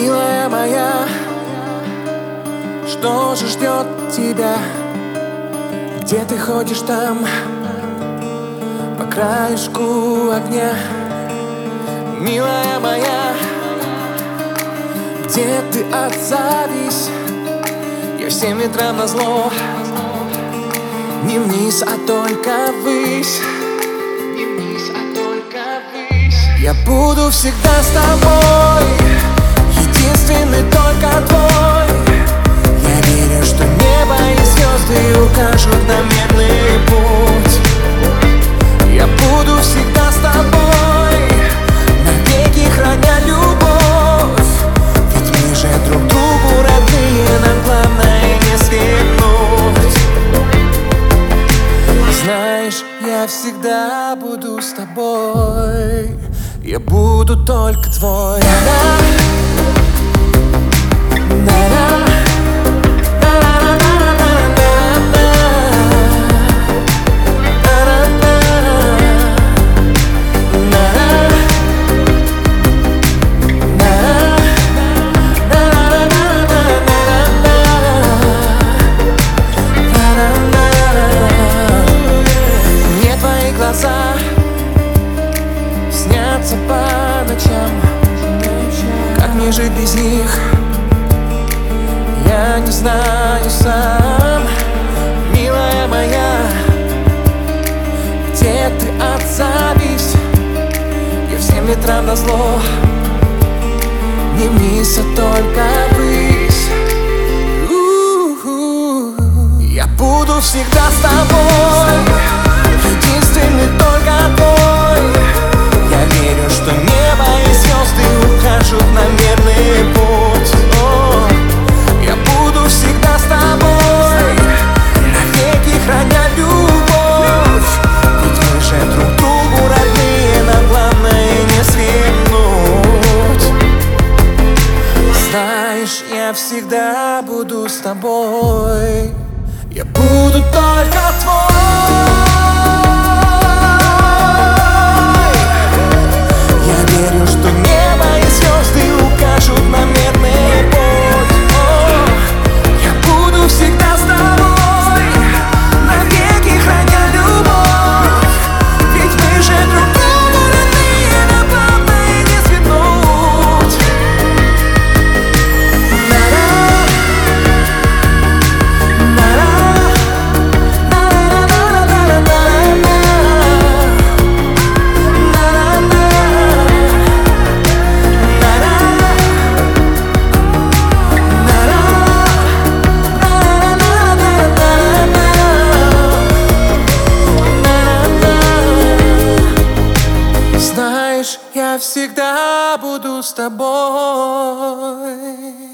Милая моя, что же ждет тебя? Где ты ходишь там, по краешку огня? Милая моя, где ты, отзовись? Я всем ветрам назло, не вниз, а только ввысь. Я буду всегда с тобой, единственный только твой. Я верю, что небо и звезды укажут нам верный путь. Я буду всегда с тобой, навеки храня любовь. Ведь мы же друг другу родные, нам главное не свернуть. Знаешь, я всегда буду с тобой. Я буду только твой. Мне твои глаза снятся по ночам. Как мне жить без них, я не знаю сам. Милая моя, где ты, отзовись? Я всем ветрам назло, не вниз, а только ввысь. Я буду всегда с тобой, единственный только твой. Я верю, что небо и звезды укажут нам верный путь. Я буду всегда с тобой, навеки храня любовь. Ведь мы же друг другу родные, нам главное не свернуть. Знаешь, я всегда буду с тобой. Я буду только твой. Я всегда буду с тобой.